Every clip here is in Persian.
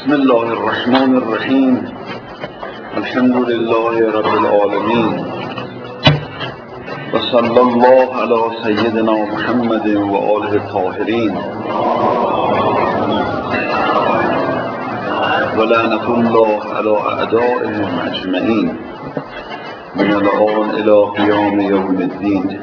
بسم الله الرحمن الرحیم. الحمد لله رب العالمین و صلی الله علی سیدنا محمد و آله الطاهرین و لعنة الله علی اعدائهم اجمعین من الآن الی قیام یوم الدین.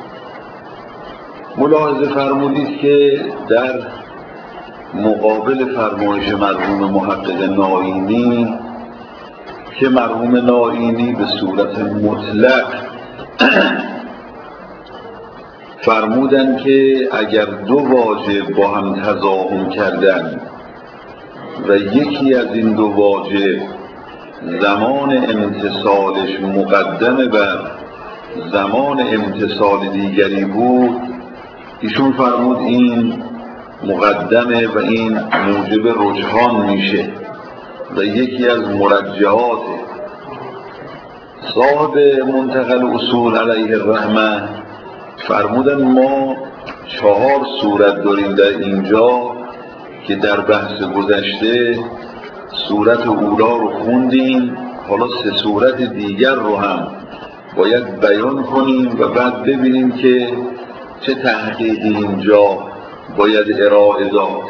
ملاحظه فرمودید که در مقابل فرمایش مرحوم محقق نائینی که مرحوم نائینی به صورت مطلق فرمودن که اگر دو واجه با هم تضاهم کردن و یکی از این دو واجه زمان امتصالش مقدم بر زمان امتصال دیگری بود، ایشون فرمود این مقدمه و این موجب رجحان میشه و یکی از مرجحات. صاحب منتقى الاصول علیه الرحمه فرمودن ما 4 صورت داریم در اینجا که در بحث گذشته صورت اولا رو خوندیم، حالا 3 صورت دیگر رو هم باید بیان کنیم و بعد ببینیم که چه تحقیقی اینجا باید ارائه داد.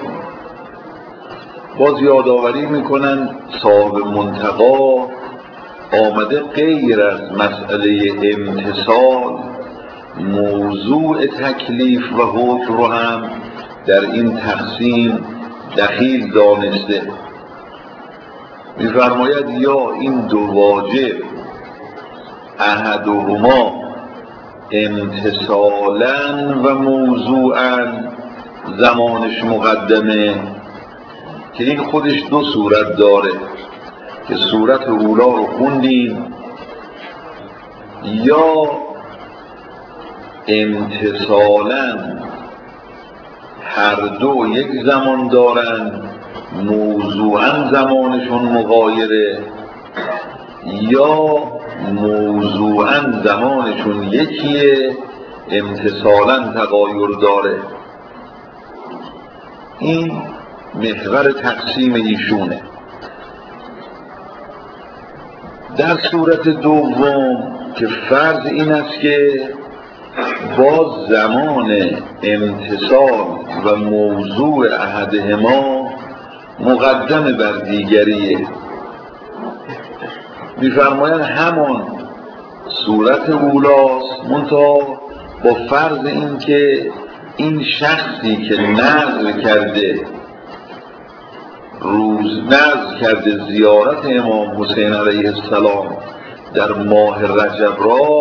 باز یادآوری میکنن صاحب منتقی آمده غیر از مسئله امتصال موضوع تکلیف و حکم رو هم در این تقسیم دخیل دانسته. میفرماید یا این دو واجب احدهما امتصالا و موضوعا زمانش مقدمه، که این خودش 2 صورت داره که صورت اولا رو خوندیم، یا امتصالا هر دو یک زمان دارن موضوعا زمانشون مغایره، یا موضوعا زمانشون یکیه امتصالا تغایر داره. این محور تقسیم ایشونه. در صورت دوم که فرض این است که با زمان امتصال و موضوع احدهما مقدم بر دیگریه، می‌فرمایند همان صورت اولاست، منتها با فرض این که این شخصی که نذر کرده زیارت امام حسین علیه السلام در ماه رجب را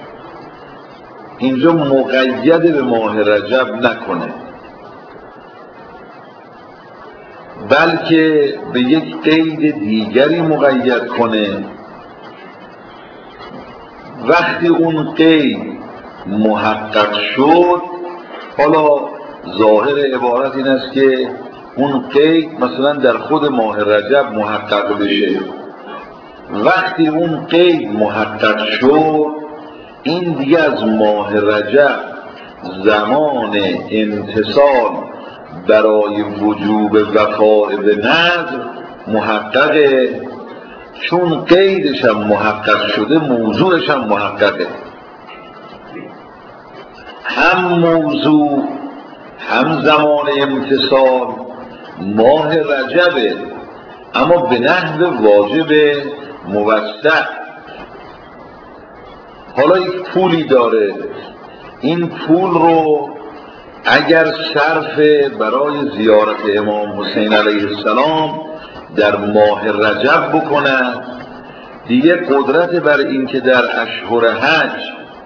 اینجا مقید به ماه رجب نکنه، بلکه به یک قید دیگری مقید کنه. وقتی اون قید محقق شد، حالا ظاهر عبارت این است که اون قید مثلا در خود ماه رجب محقق بشه. وقتی اون قید محقق شد، این دیگه از ماه رجب زمان امتصال برای وجوب وفاء به نذر محققه، چون قیدش هم محقق شده موضوعش هم محققه. هم موضوع هم زمان امتصال ماه رجبه، اما به نحو واجب موسع. حالا یک پولی داره، این پول رو اگر صرف برای زیارت امام حسین علیه السلام در ماه رجب بکنه، دیگه قدرت بر این که در اشهر حج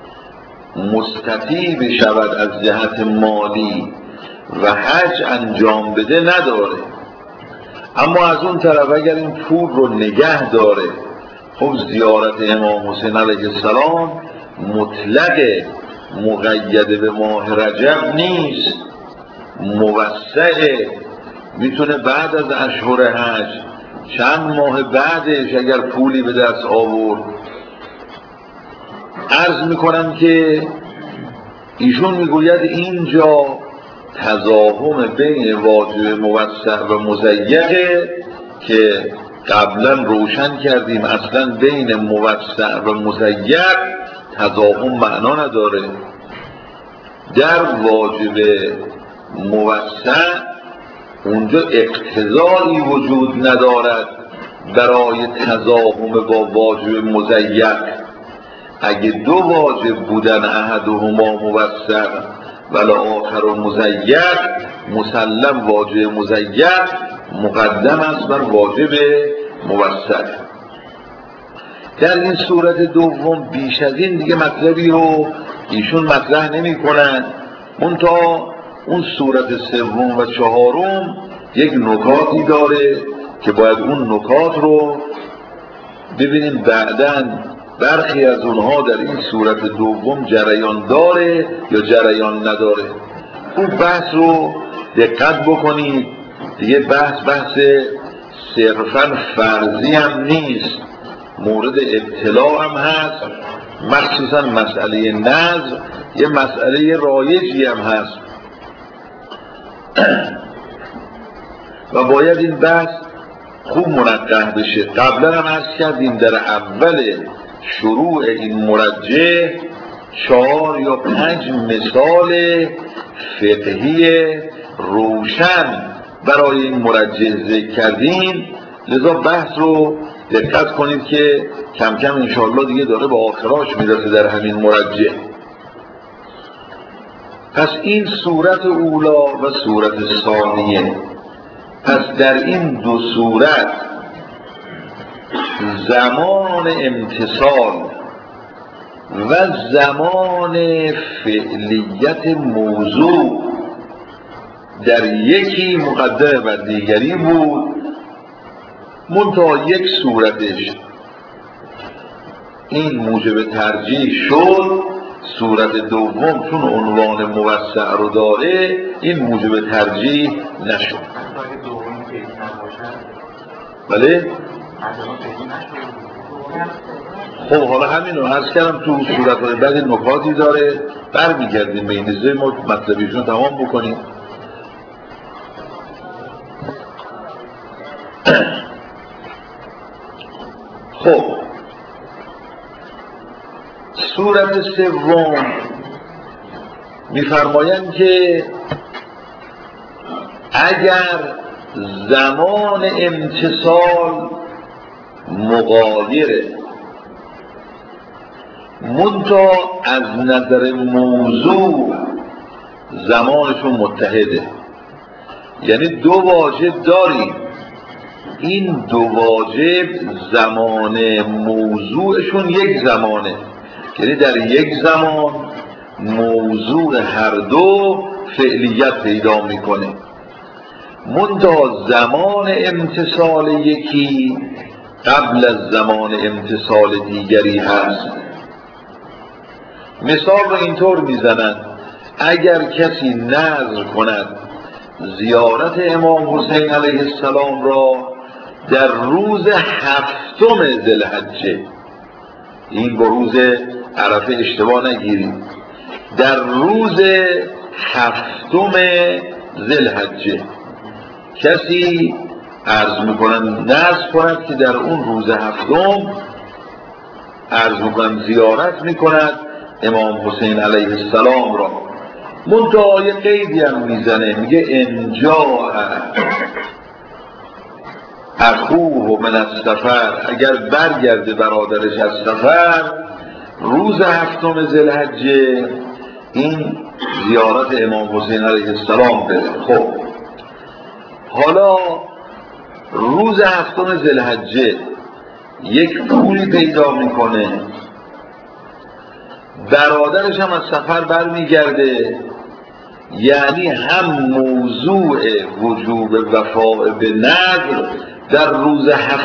مستطیع شود از جهت مالی و حج انجام بده نداره. اما از اون طرف اگر این پول رو نگه داره، خب زیارت امام حسین علیه السلام مطلق مقید به ماه رجب نیست، موسعه، میتونه بعد از اشهر حج چند ماه بعدش اگر پولی به دست آورد. عرض میکنم که ایشون میگوید اینجا تضاهم بین واجب موسع و مضیقه که قبلا روشن کردیم اصلا بین موسع و مضیق تضاهم معنا نداره. در واجب موسع اونجا اقتضایی وجود ندارد برای تضاهم با واجب مضیق. اگه دو واجب بودن احدهما موسع والآخر مضیق، مسلم واجب مضیق مقدم است بر واجب موسع. در این صورت دوم بیش از این دیگه مطلبی رو ایشون مطرح نمی کنن. منتها اون صورت سوم و چهارم یک نکاتی داره که باید اون نکات رو ببینیم بعداً برخی از اونها در این صورت دوم جریان داره یا جریان نداره. اون بحث رو دقت بکنید دیگه. بحث صرفاً فرضی هم نیست، مورد ابتلا هم هست، مخصوصاً مسئله نظر یه مسئله رایجی هم هست و باید این بحث خوب منقح بشه. قبلا هم عرض کردیم در اول شروع این مرجع 4 یا 5 مثال فقهی روشن برای این مرجع ذکر کردیم، لذا بحث رو دقت کنید که کم کم انشاءالله دیگه داره به آخراش میرسه در همین مرجع. پس این صورت اولا و صورت ثانیه. پس در این دو صورت زمان امتصال و زمان فعلیت موضوع در یکی مقدم بر دیگری بود، منتها یک صورتش این موجب ترجیح شد، صورت دوم چون عنوان موسع رو داره این موجب ترجیح نشد. بله؟ خب حالا همین رو عرض کردم تو صورت‌های بعد نکاتی داره، برمیگردیم به این ازای ما مطلبیشون تمام بکنیم. خب صورت سوم می‌فرمایند که اگر زمان امتصال مغایره منتها از نظر موضوع زمانشون متحده، یعنی دو واجب داریم، این دو واجب زمان موضوعشون یک زمانه، یعنی در یک زمان موضوع هر دو فعلیت پیدا میکنه، منتها زمان امتصال یکی قبل از زمان امتصال دیگری هست. مثال رو اینطور میزنند: اگر کسی نذر کند زیارت امام حسین علیه السلام را در روز 7 ذوالحجه، این با روز عرفه اشتباه نگیرید، در روز 7 ذوالحجه کسی عرض میکنن نذر کند که در اون روز 7 عرض میکنن زیارت میکند امام حسین علیه السلام را، منتها یه قیدی هم میزنه، میگه انجا اخوه من السفر، اگر برگرده برادرش از سفر روز 7 ذوالحجه این زیارت امام حسین علیه السلام بره. خب حالا روز 7 ذوالحجه یک پولی پیدا میکنه، برادرش هم از سفر برمیگرده، یعنی هم موضوع وجوب وفاء به نذر در روز 7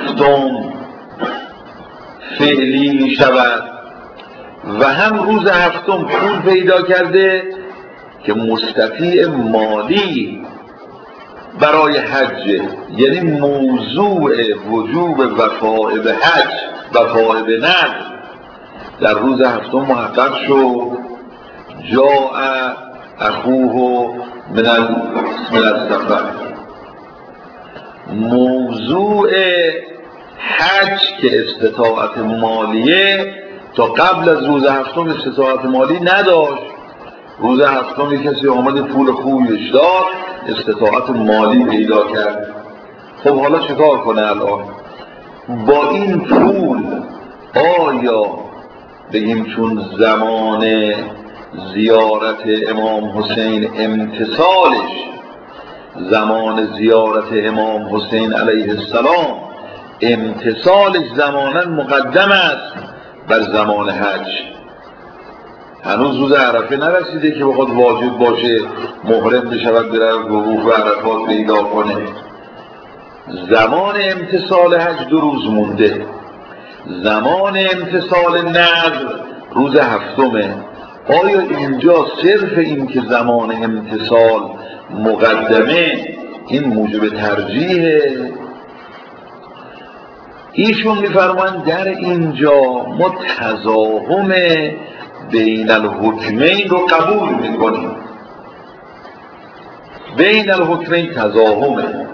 فعلی می شود و هم روز 7 پول پیدا کرده که مستطیع مالی برای حج، یعنی موضوع وجوب وفاء به حج وفاء به نذر در روز 7 محقق شد. جاء اخوه من السفر. موضوع حج که استطاعت مالیه تا قبل از روز هفتم استطاعت مالی نداشت. روز هفتم کسی آمد پول خوبیش داد، استطاعت مالی پیدا کرد. خب حالا چیکار کنه الان؟ با این پول آیا بگیم چون زمان زیارت امام حسین امتصالش، زمان زیارت امام حسین علیه السلام امتصالش زمانا مقدم است بر زمان حج. هنوز روز عرفه نرسیده که بخواد واجب باشه محرم بشود بره وقوف عرفات پیدا کنه. زمان امتصال حج 2 روز مونده. زمان امتصال نذر روز هفتمه. آیا اینجا صرف این که زمان امتصال مقدمه این موجب ترجیحه؟ ایشون میفرمان در اینجا ما تضاهم بین الحکمین رو قبول میکنیم. بین الحکمین تضاهمه،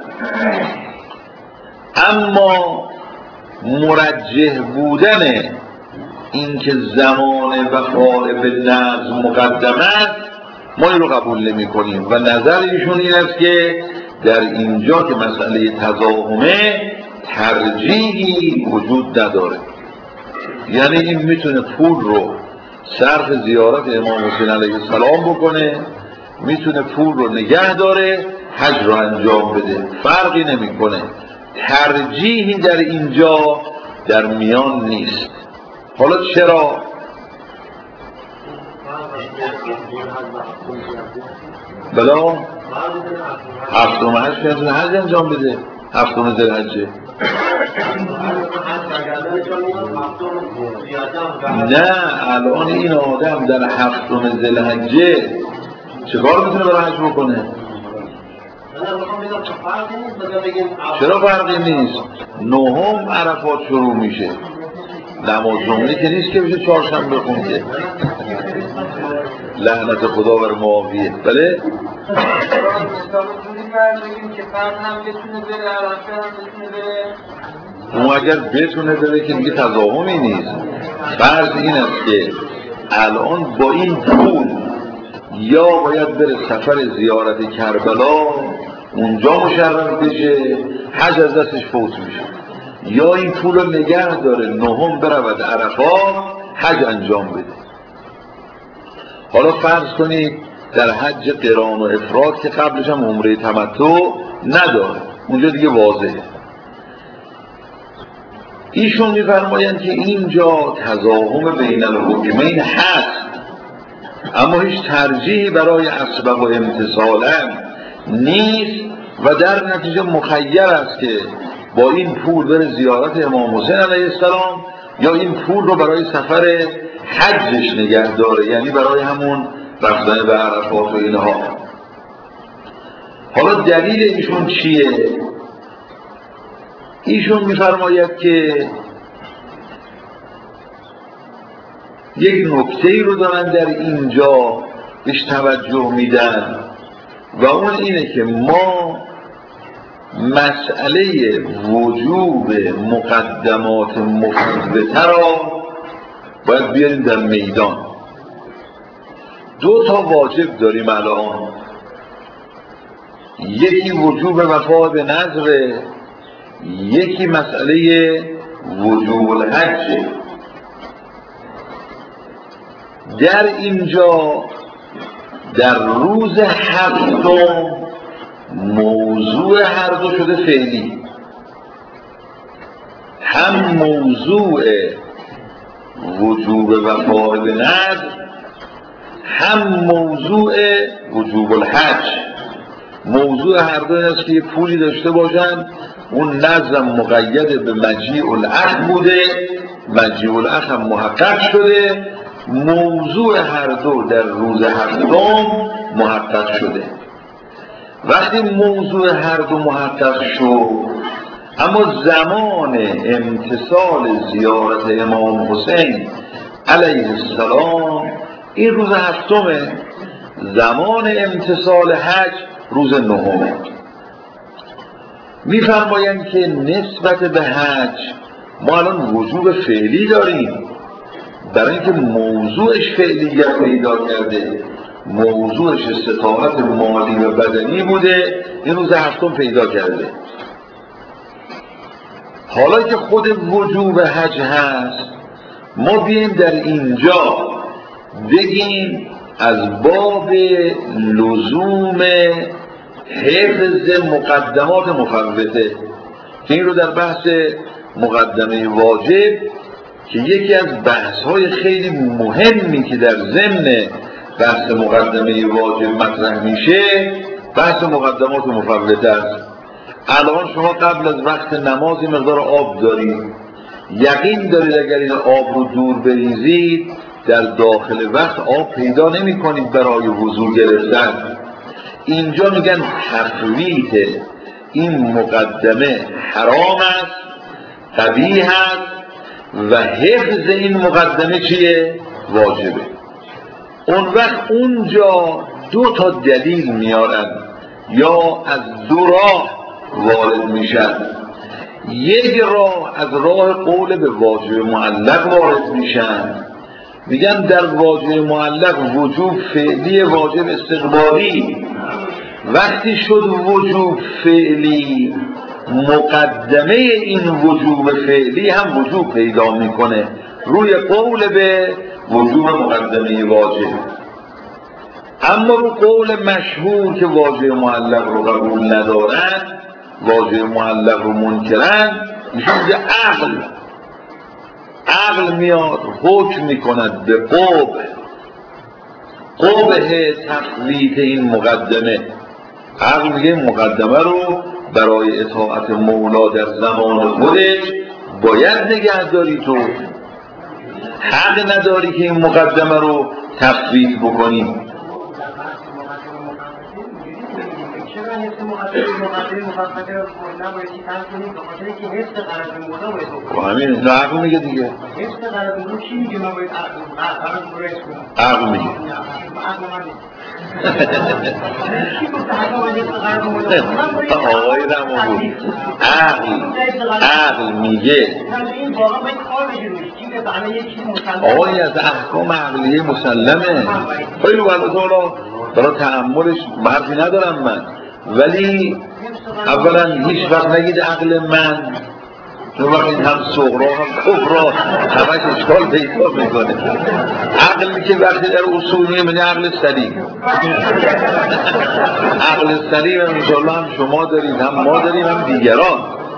اما مرجح بودن اینکه زمان وقوع به نظم مقدم است ما این رو قبول نمی کنیم و نظر ایشون این است که در اینجا که مسئله تضاهمه ترجیحی وجود نداره. یعنی این میتونه پول رو صرف زیارت امام حسین علیه السلام بکنه، میتونه پول رو نگه داره، حج رو انجام بده، فرقی نمیکنه. ترجیحی در اینجا در میان نیست. حالا چرا؟ بلا هفتم حج میتونه حج انجام بده، هفتم ذوالحجه. نه الان این آدم در هفتم ذوالحجه چیکار میتونه برای حج بکنه؟ چرا فرقی نیست؟ 9 عرفات شروع میشه، نماز جمعه که نیست که بشه چهارشنبه خونده. لعنت خدا بر معاویه. بله؟ اون اگر بتونه بره که دیگه تضاهمی نیست. فرض این است که الان با این پول یا باید بره سفر زیارت کربلا اونجا مشرف بشه، حج از دستش فوت میشه، یا این پول رو نگه داره 9 برود عرفات حج انجام بده. حالا فرض کنید در حج قران و افراد که قبلش هم عمره تمتع نداره، اونجا دیگه واضحه. ایشون میفرمایند که اینجا تضاهم بین الحکمین هست، اما هیچ ترجیحی برای اسبق و امتصالن نیست و در نتیجه مخیر است که با این پول بره زیارت امام حسین علیه السلام یا این پول رو برای سفر حجش نگه داره، یعنی برای همون رفتن به عرفات و اینها. حالا دلیل ایشون چیه؟ ایشون میفرماید که یک نکته‌ای رو دارن در اینجا بهش توجه میدن و اون اینه که ما مسئله وجوب مقدمات مفوته را باید بیاریم در میدان. 2 تا واجب داریم الان، یکی وجوب وفا به نذر، یکی مسئله وجوب الحج. در اینجا در روز هفتم موضوع هر دو شده فعلی، هم موضوع وجوب وفا به نذر هم موضوع وجوب الحج. موضوع هر دو است که یه پولی داشته باشن، اون نظم مقید به مجیع الاخ بوده، مجیع الاخ هم محقق شده، موضوع هر دو در روز هفتم محقق شده. وقتی موضوع هر دو محقق شد، اما زمان امتصال زیارت امام حسین علیه السلام این روز هفتمه، زمان امتصال حج روز 9. میفرمایند که نسبت به حج ما الان وجوب فعلی داریم، برای اینکه موضوعش فعلیت پیدا کرده، موضوعش استطاعت مالی و بدنی بوده، این روز هفتم پیدا کرده. حالا که خود وجوب حج هست، ما بیایم در اینجا بگیم از باب لزوم حفظ مقدمات مفوته، که این رو در بحث مقدمه واجب که یکی از بحث‌های خیلی مهمی که در ضمن بحث مقدمه واجب مطرح میشه، بحث مقدمات مفوته است. الان شما قبل از وقت نماز مقدار آب دارید، یقین دارید اگر این آب رو دور بریزید در داخل وقت آب پیدا نمی کنید برای وضو گرفتن. اینجا میگن تفویت این مقدمه حرام است، قبیح است و حفظ این مقدمه چیه؟ واجبه. اون وقت اونجا دو تا دلیل میارن یا از دو راه وارد میشن. یک راه از راه قول به واجب معلق وارد میشن، میگن در واجب معلق وجوب فعلی واجب استقبالی، وقتی شد وجوب فعلی مقدمه این وجوب فعلی هم وجوب پیدا میکنه روی قول به وجوب مقدمه واجب. اما رو قول مشهور که واجب معلق رو قبول ندارن، واجب معلق رو منکرن، میشه عقل میاد حکم میکند به قبح تفویت این مقدمه. عقل میگه مقدمه رو برای اطاعت مولا در زمان خودش باید نگه داری، تو حق نداری که این مقدمه رو تفویت بکنی. همین عقل میگه دیگه. عقل میگه آقای رمضان عقل میگه آقای از احکام عقلیه مسلمه. خیلی والله برای تأملش حرفی ندارم من، ولی اولا هیچ وقت نگید عقل من، چون وقت این هم صغرا هم کبرا همش اشکال پیدا میکنه. عقلی که وقتی در اصولیه منی عقل سلیم، عقل سلیم انشاءالله هم شما دارید، هم ما داریم، هم دیگران.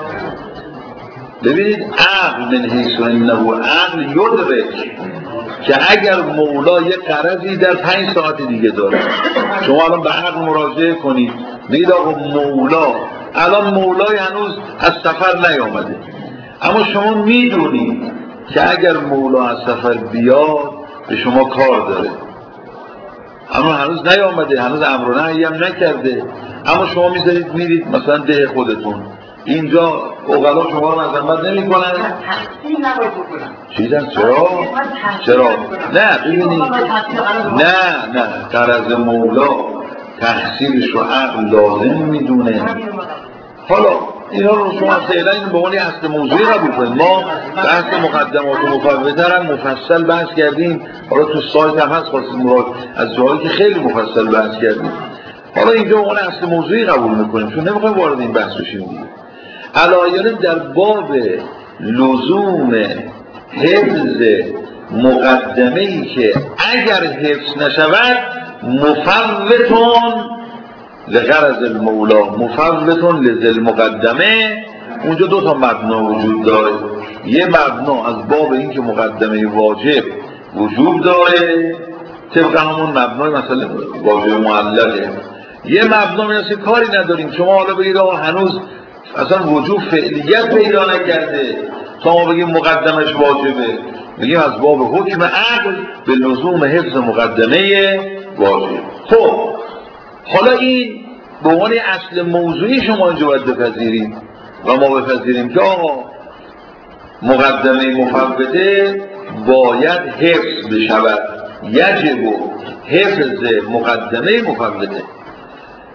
ببینید عقل من حیث انه عقل یدرک که اگر مولا یه غرضی در 5 ساعت دیگه داره، شما الان به عقل مراجعه کنید بگید آقا مولا الان مولای هنوز از سفر نیامده، اما شما میدونید که اگر مولا از سفر بیاد به شما کار داره، اما هنوز نیامده، هنوز امر و نهی هم نکرده، اما شما میذارید میرید مثلا ده خودتون. اینجا اوغلا شما رو مذمت نمی کنن؟ تحصیل نباید بکنن. چیزن؟ چرا؟ نه ببینید، نه غرض مولا تحصیلش رو عقل لازم میدونه. حالا اینا رو شما فعلا این به عنوان اصل موضوعی قبول کنید. ما بحث مقدمات و مفوته هم مفصل بحث کردیم، حالا تو سایت هم هست خواستید مراد از جایی که خیلی مفصل بحث کردیم. حالا اینجا به عنوان اصل موضوعی قبول میکنیم چون نمیخوایم وارد این بحث بشیم دیگه. علایانه در باب لزوم حفظ مقدمه‌ای که اگر حفظ نشود مفوتون لغرض المولا مفوتون لذل مقدمه، اونجا 2 تا مبنا وجود داره. یه مبنا از باب این که مقدمه واجب وجوب داره طبق همون مبنای مثلا واجب معلقه. یه مبنا میرسه کاری نداریم، شما حالا بگید آقا هنوز اصلا وجوب فعلیت پیدا نکرده تا ما بگیم مقدمش واجبه، بگیم از باب حکم عقل به لزوم حفظ مقدمه واجب. خب حالا این به عنوان اصل موضوعی شما اینجا باید بپذیریم و ما بپذیریم که آقا مقدمه مفوته باید حفظ بشود، یجب حفظ مقدمه مفوته.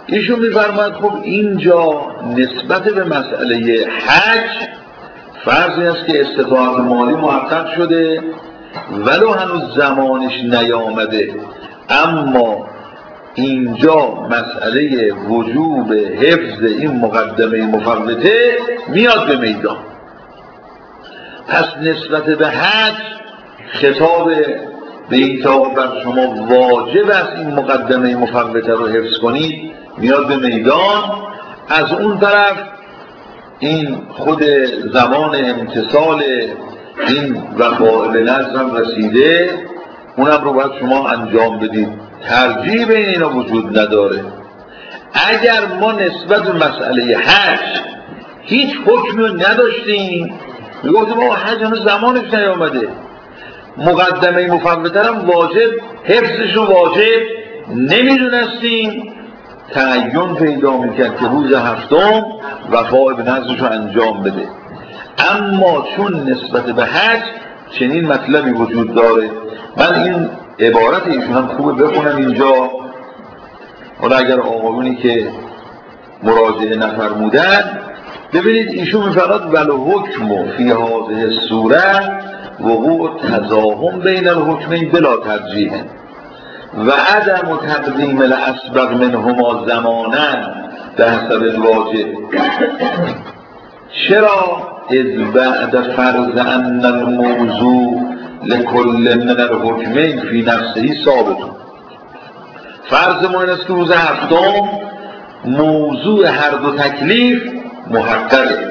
ایشون میفرماید خب اینجا نسبت به مسئله حج فرضی است که استطاعت مالی محقق شده ولو هنوز زمانش نیامده، اما اینجا مسئله وجوب حفظ این مقدمه مفوته میاد به میدان. پس نسبت به حج خطاب به این که بر شما واجب است این مقدمه مفوته رو حفظ کنید میاد به میدان. از اون طرف این خود زمان امتصال این وفاء به نذر هم رسیده، اونم رو باید شما انجام بدید. ترجیح بین اینا وجود نداره. اگر ما نسبت به مسئله حج هیچ حکمی نداشتیم، میگفتیم ما حج هنوز زمانش نیامده، مقدمه مفوته هم واجب حفظش رو واجب نمیدونستیم، تعین پیدا میکرد که روز هفتم وفاء به نذرش رو انجام بده. اما چون نسبت به حج چنین مطلبی وجود داره، من این عبارت ایشون هم خوبه بخونم اینجا، حالا اگر آقایونی که مراجعه نفرمودن ببینید ایشون میفرماید والحکم فی هذه الصورة وقوع تضاهم بین الحکمین بلا ترجیح و عدم تقدیم الاسبق منهما زمانا به حسب الواجب. چرا؟ اذ بعد فرض ان الموضوع لکل من الحکمین فی نفسه ثابت. فرض ما این است که روز هفتم موضوع هر دو تکلیف محققه.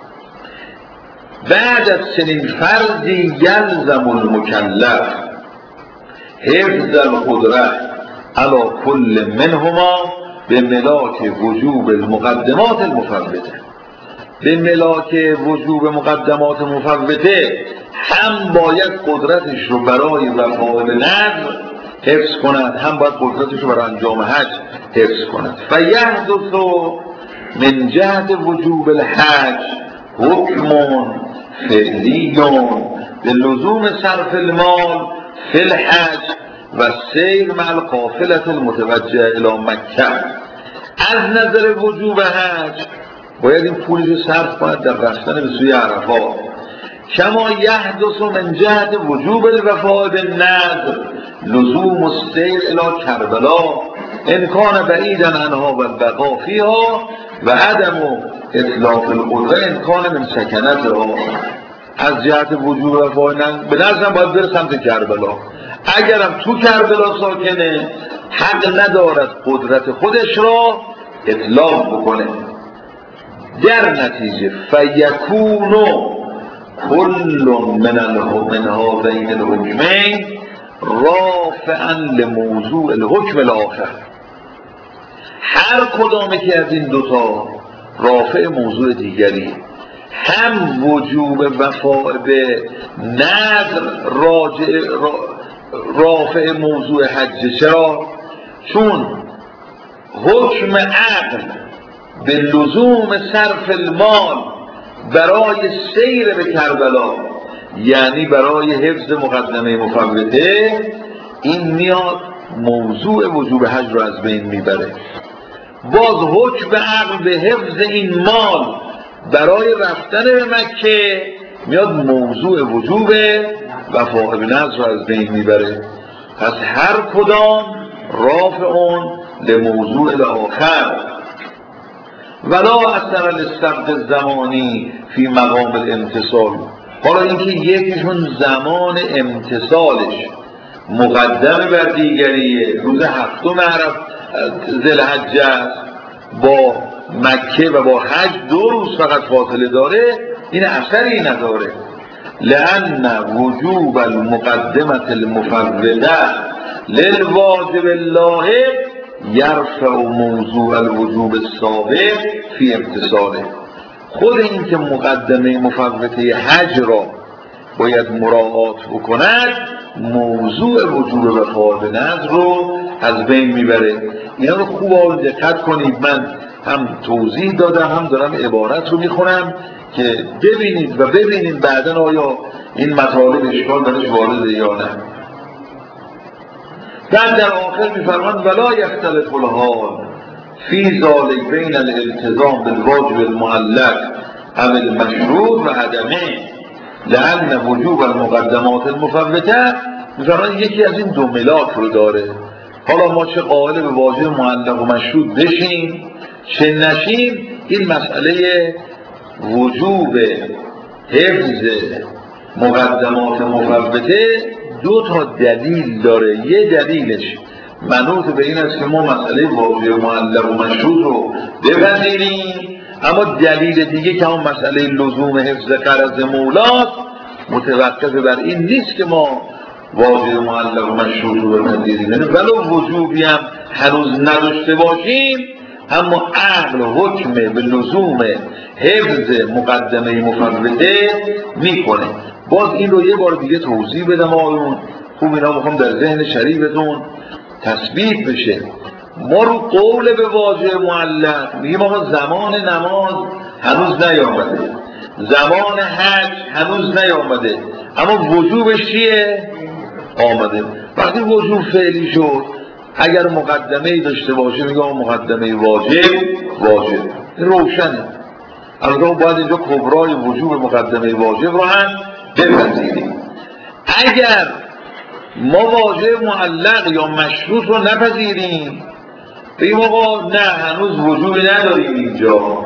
بعد از چنین فرضی یلزم المکلف حفظ القدرة علی کل منهما به ملاک وجوب المقدمات المفوته. به ملاک وجوب مقدمات مفوته هم باید قدرتش رو برای وفاء به نذر حفظ کند، هم باید قدرتش رو برای انجام حج حفظ کند. فیحدث من جهت وجوب الحج حکم فعلی به لزوم صرف المال فی الحج و سیر مع القافلة المتوجه الی مکه. از نظر وجوب حج باید این پولش رو صرف کند در رفتن به سوی عرفات. کما یحدث من جهت وجوب الوفاء بالنذر لزوم السیر الی کربلا ان کان بعیدا عنها و البقاء فیها و عدم اطلاق القدره ان کان من سکنتها. از جهت وجوب وفاء به نذر باید بره سمت کربلا. اگرم تو کربلا ساکنه حق ندارد قدرت خودش را اطلاق بکنه. در نتیجه فیکون کل من هذین الحکمین رافعا لموضوع الحکم الاخر. هر کدامی که از این دوتا رافع موضوع دیگری، هم وجوب وفاء به نذر رافع موضوع حج. چرا؟ چون حکم عقل به لزوم صرف المال برای سیر به کربلا، یعنی برای حفظ مقدمه مفوته، این میاد موضوع وجوب حج رو از بین میبره. باز حکم عقل به حفظ این مال برای رفتن به مکه میاد موضوع وجوب وفاء به نذر رو از بین میبره. پس هر کدام رافعون لموضوع الاخر. ولا اثر الاستبق الزمانی فی مقام الامتصال. حالا اینکه یکیشون زمان امتصالش مقدم بر دیگریه، روز هفتم ذوالحجه است، با مکه و با حج 2 روز فقط فاصله داره، این اثری نداره. لأن وجوب المقدمة المفوته للواجب الله یرفع موضوع الوجوب السابق فی امتصاله. خود این که مقدمه مفوته حج را باید مراعات بکند موضوع وجوب وفاء به نذر رو از بین میبره. اینا رو خوب دقت کنید. من هم توضیح دادم هم دارم عبارت رو میخونم که ببینید و ببینید بعدن آیا این مطالب اشکال درش وارده یا نه. بعد در آخر میفرمان ولا یختلف الحال فی ذالک بین الالتزام بالواجب المعلق او المشروط و عدمه لأن وجوب المقدمات المفوته. میفرماید یکی از این دو ملاک رو داره. حالا ما چه قائل به واجب معلق و مشروط بشیم چه نشیم، این مسئله وجوب حفظ مقدمات مفوته دو تا دلیل داره. یه دلیلش منوط به این است که ما مسئله واجب معلق و مشروط رو بپذیریم، اما دلیل دیگه که اون مسئله لزوم حفظ غرض مولاست متوقف بر این نیست که ما واجب معلق و مشروط رو بپذیریم. یعنی ولو وجوبی هم هنوز نداشته باشیم، اما عقل حکم به لزوم حفظ مقدمه مفوته میکنه. باز این رو یه بار دیگه توضیح بدم آقایون، خوب اینا میخوام در ذهن شریفتون تثبیت بشه. ما رو قول به واجب معلق میگیم آقا زمان نماز هنوز نیامده، زمان حج هنوز نیامده، اما وجوبش چیه؟ آمده. وقتی وجوب فعلی شد اگر مقدمه ای داشته باشه میگم مقدمه واجب این روشنه. البته باید اینجا کبرای وجوب مقدمه واجب رو هم بپذیریم. اگر ما واجب معلق یا مشروط رو نپذیریم بگیم آقا نه هنوز وجوبی نداریم، اینجا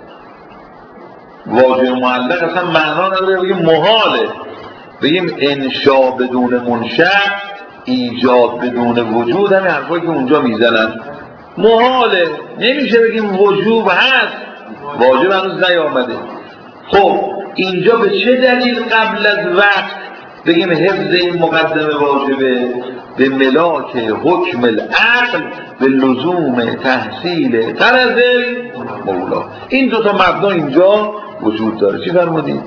واجب معلق اصلا معنا نداره، بگیم محاله، بگیم انشا بدون منشأ ایجاد بدون وجود، همین حرفایی که اونجا میزنن محاله، نمیشه بگیم وجوب هست واجب هنوز نیامده. خب اینجا به چه دلیل قبل از وقت بگیم حفظ این مقدمه واجبه؟ به ملاک حکم العقل به لزوم تحصیل غرض مولا. این دو تا مبنا اینجا وجود داره. چی فرمودید؟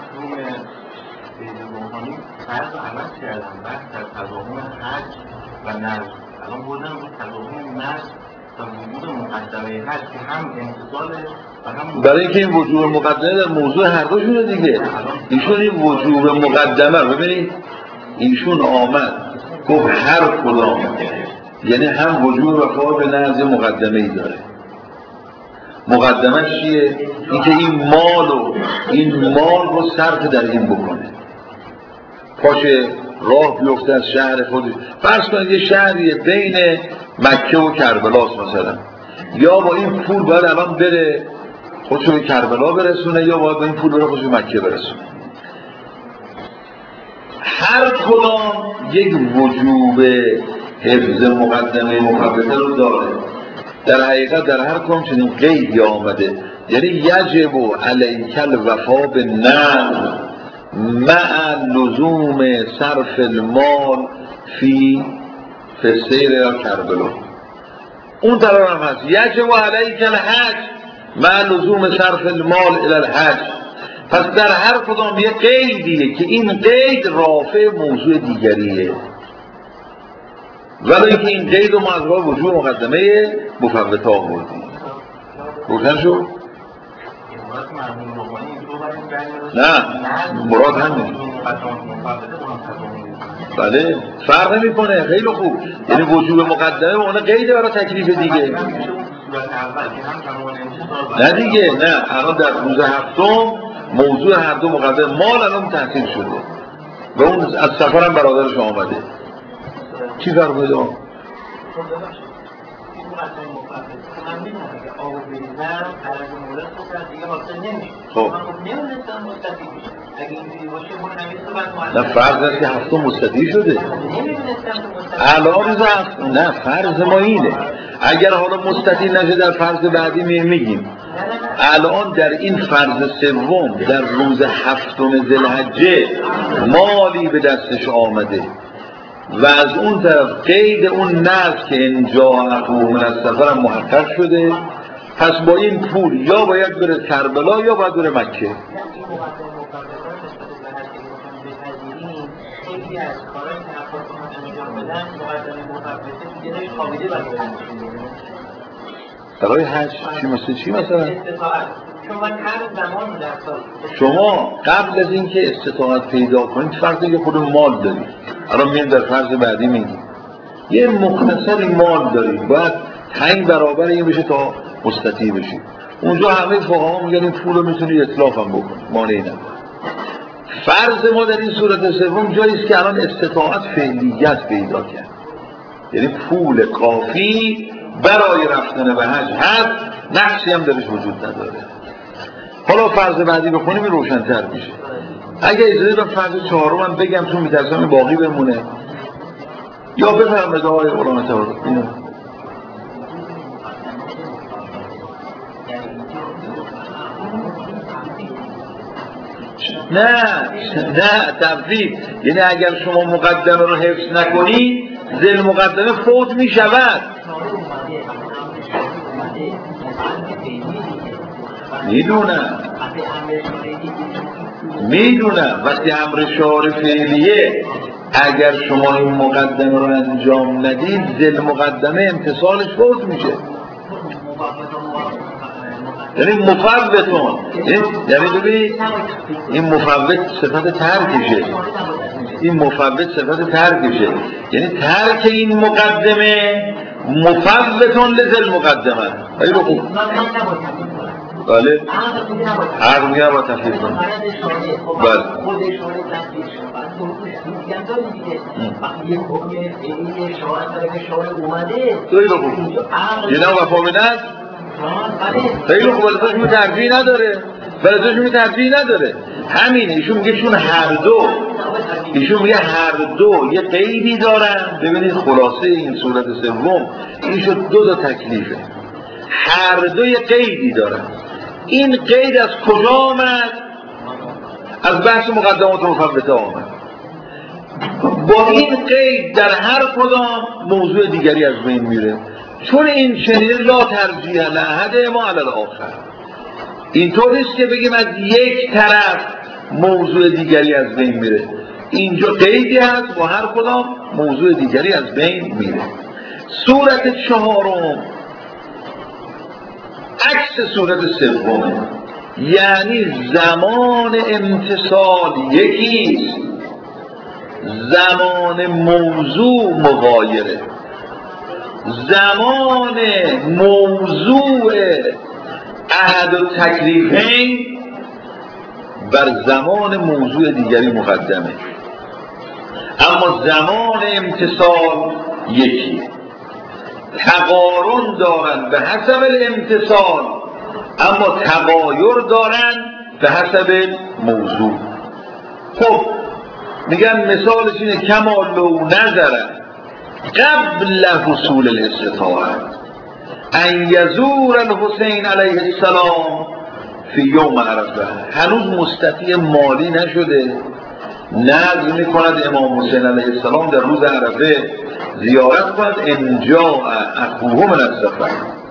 فرض عمل کردم بعد در تضامن حج و نظر الان بودم رو تضامن نظر و وجود مقدمه حج که هم امتصاله و هم برای اینکه این وجوب مقدمه در موضوع هر دوشونه دیگه. ایشون این وجوب مقدمه رو ببینید ایشون آمد گفت هر کدام، یعنی هم وجوب وفا به نظر مقدمه ای داره. مقدمه چیه؟ اینکه این مال رو صرف در این بکنه، پاشه راه بیفته از شهر خودش. فرض کنید یه شهریه بین مکه و کربلاست مثلا، یا با این پول باید الان بره خودشو به کربلا برسونه یا باید با این پول بره خودشو به مکه برسونه. هر کدام یک وجوب حفظ مقدمه مفوته رو داره. در حقیقت در هر کدام چنین قیدی آمده، یعنی یجب علیک الوفا بالنذر مع لزوم صرف المال فی سیر یا کربلا. اون طرف هم هست یجب علیک الحج مع لزوم صرف المال الی الحج. پس در هر کدام یه قیدیه که این قید رافع موضوع دیگریه، ولی اینکه این قید رو ما از راه وجود مقدمه مفوته آوردیم. روشن شد؟ نه مراد همین. بله فرق نمی کنه. خیلی خوب، یعنی وجوب مقدمه اون قیده برای تکلیف دیگه. نه دیگه، نه الان در روز هفتم موضوع هر دو مقدمه مال الان تحصیل شده و اون از سفر هم برادرش آمده. چی فرموده اون؟ خب نه فرض است که هفتم مستطیع شده الان روز هفتم. نه فرض ما اینه اگر حالا مستطیع نشه در فرض بعدی میگیم الان در این فرض سوم در روز هفتم ذوالحجه مالی به دستش آمده و از اون طرف قید اون نذر که اینجا اخوه من از سفر محقق شده، پس با این پول یا باید بره کربلا یا باید بره مکه. برای حج چی مثلا؟ شما قبل از اینکه استطاعت پیدا کنید فرض یه خود مال دارید. الان میام در فرض بعدی میگیم یه مختصری مال دارید، باید 5 برابر این بشه تا مستطیع بشه. اونجا همه فقها میگن این پول رو میتونی اطلاف هم بکنی، مانعی نداره. فرض ما در این صورت سوم جایی است که الان استطاعت فعلیت پیدا کرد، یعنی پول کافی برای رفتن به حج هست، نقصی هم درش وجود نداره. حالا فرض بعدی بکنیم روشن‌تر میشه. اگه اجازه بدم فرض چهارم هم بگم چون میترسم باقی بمونه، یا بفرمایید آقای علامه طباطبایی. نه تفریق، یعنی اگر شما مقدمه رو حفظ نکنی ذیل مقدمه فوت می شود. میدونم وقتی امر شارع فعلیه اگر شما این مقدمه رو انجام ندید ذیل مقدمه امتصالش فوت میشه. یعنی مفوتون، یعنی ببینید این مفوت صفت ترکشه، این مفوت صفت ترکشه، یعنی ترک این مقدمه مفوتون لذل مقدمه. خیلی خوب. بله حق میگه با تفریق کنم. بله خیلی خوب. یه نوع وفا بدن خیلی خوب، ولی توش ترجیح نداره. همینه، ایشون میگه چون هر دو یه قیدی دارن. ببینید خلاصه این صورت سوم این شد 2 تکلیفه، هر دو یه قیدی دارن. این قید از کجا آمد؟ از بحث مقدمات مفوته آمد. با این قید در هر کدام موضوع دیگری از بین میره، چون این چنین لا ترجیح لأحد ما علی الاخر. اینطور نیست که بگیم از یک طرف موضوع دیگری از بین میره، اینجا قیدی هست با هر کدام موضوع دیگری از بین میره. صورت چهارم عکس صورت سوم، یعنی زمان امتصال یکیست، زمان موضوع مغایره. زمان موضوع احد التکلیفین بر زمان موضوع دیگری مقدمه، اما زمان امتصال یکی. تقارن دارن به حسب الامتصال، اما تغایر دارن به حسب موضوع. خب میگن مثالش اینه کما لو نظرن قبل حصول الاستطاعت ان یزور الحسین علیه السلام فی یوم عرفه. هنوز مستطیع مالی نشده، نظر میکند امام حسین علیه السلام در روز عرفه زیارت کند. ان جاء اخوه من السفر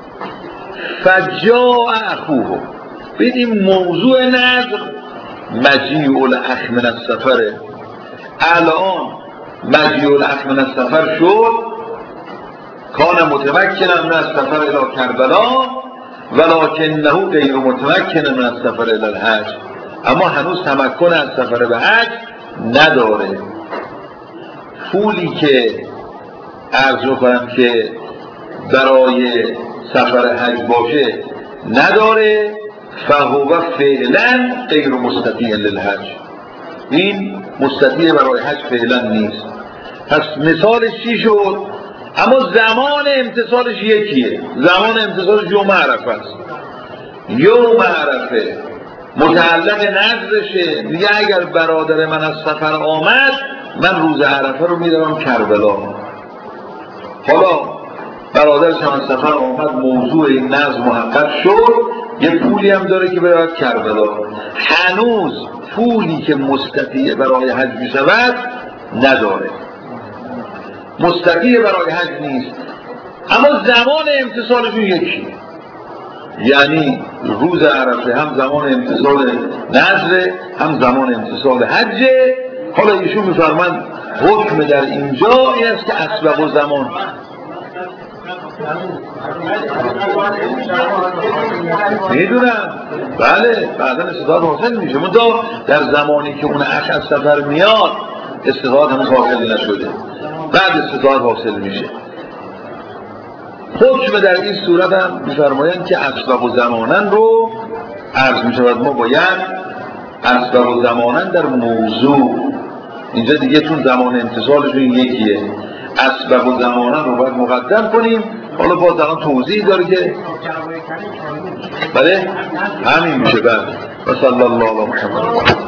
فجاء اخوه. ببین موضوع نظر مجیء الاخ من السفره. الان مجیء الاخ من السفر شد، کان متمکنا من السفر الی کربلا ولکنه غیر متمکن من السفر الی الحج. اما هنوز تمکن از سفر به حج نداره. پولی که عرض کنم که برای سفر حج باشه نداره، فهو فعلا غیر مستطیع للحج. این مستطیع برای حج فعلا نیست. پس مثالش چی شد؟ اما زمان امتصالش یکیه، زمان امتصالش یوم عرفه است. یوم عرفه متعلق نظرشه، میگه اگر برادر من از سفر آمد من روز عرفه رو میدارم کربلا. حالا برادرش هم از سفر آمد، موضوع این نظر محقق شد، یه پولی هم داره که برود کربلا. هنوز پولی که مستطیع برای حج میشود نداره، مستطیع برای حج نیست، اما زمان امتصالشون یکی. یعنی روز عرفه هم زمان امتصال نظره هم زمان امتصال حجه. حالا ایشون میفرمند حکم در اینجا این است که اسبق و زمان میدونم. بله بعدا استطاعت حاصل میشه، منتها در زمانی که اون اخ از سفر میاد استطاعت همون حاصل نشده، بعد استطاعت حاصل میشه. حکم در این صورت هم می‌فرمایند که اسباب و زمانن رو عرض می‌شود. ما باید اسباب و زمانن در موضوع، اینجا دیگه چون زمان امتصالشون یکیه، اسباب و زمانن رو باید مقدم کنیم. حالا باز الان توضیح داره که بله همین میشه. بله و صلی الله علی محمد.